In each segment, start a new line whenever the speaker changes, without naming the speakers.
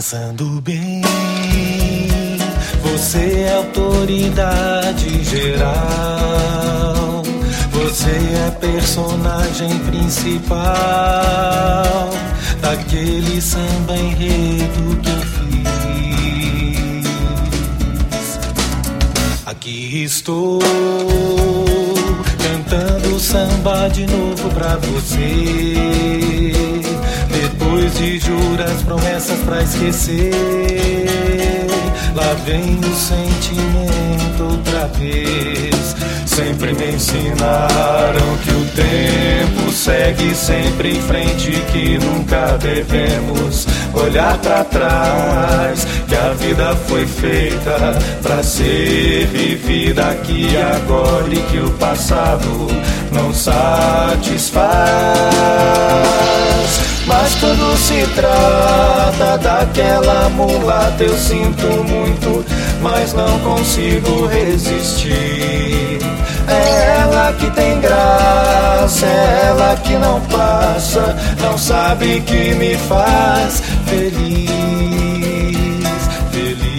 Pensando bem, você é autoridade geral. Você é personagem principal daquele samba enredo que eu fiz. Aqui estou cantando samba de novo pra você. Depois de juras, promessas pra esquecer, lá vem o sentimento outra vez. Sempre me ensinaram que o tempo segue sempre em frente, que nunca devemos olhar pra trás, que a vida foi feita pra ser vivida aqui e agora, e que o passado não satisfaz. Mas quando se trata daquela mulata, eu sinto muito, mas não consigo resistir. É ela que tem graça, é ela que não passa, não sabe que me faz feliz, feliz.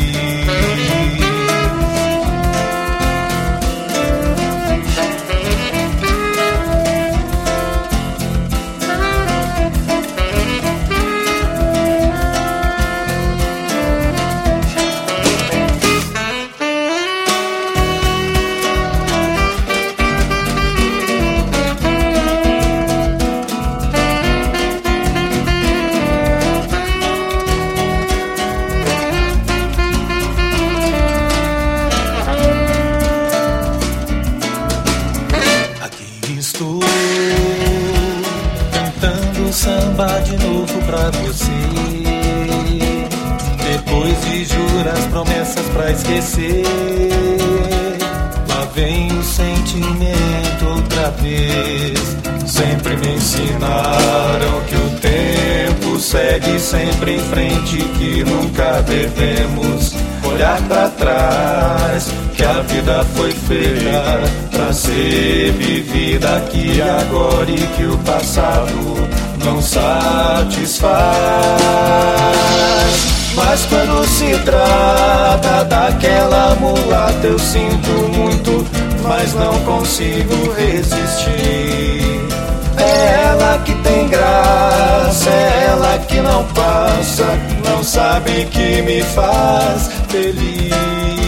Estou cantando samba de novo pra você. Depois de juras, promessas pra esquecer, lá vem o sentimento outra vez. Sempre me ensinaram que o tempo segue sempre em frente, que nunca devemos olhar pra trás, que a vida foi feita pra ser vivida aqui e agora, e que o passado não satisfaz. Mas quando se trata daquela mulata, eu sinto muito, mas não consigo resistir. É ela que tem graça, é ela que não passa, não sabe que me faz feliz.